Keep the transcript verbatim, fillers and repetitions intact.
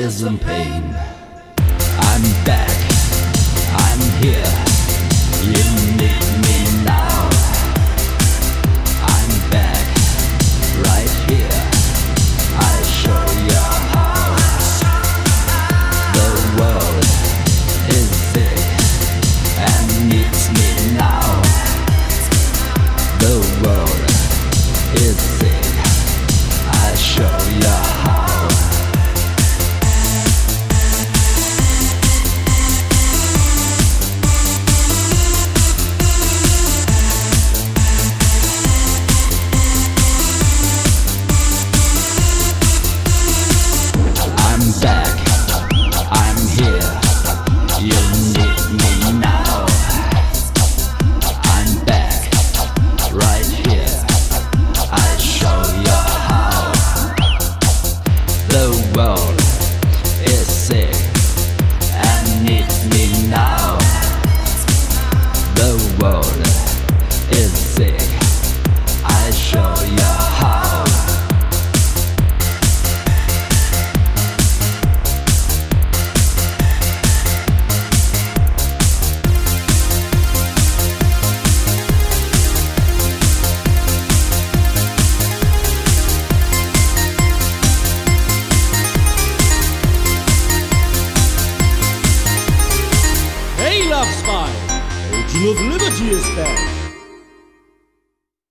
tears and pain. I'm back, I'm here, you need me now. I'm back, right here, I'll show you how. The world is sick and needs me now. The world is sick, I'll show you how. I'm back, I'm here, you need me now. I'm back, right here, I'll show you how. The world is sick and needs me now. The world is sick, I'll show you how. Hey, Love Spy! Angel of Liberty is back!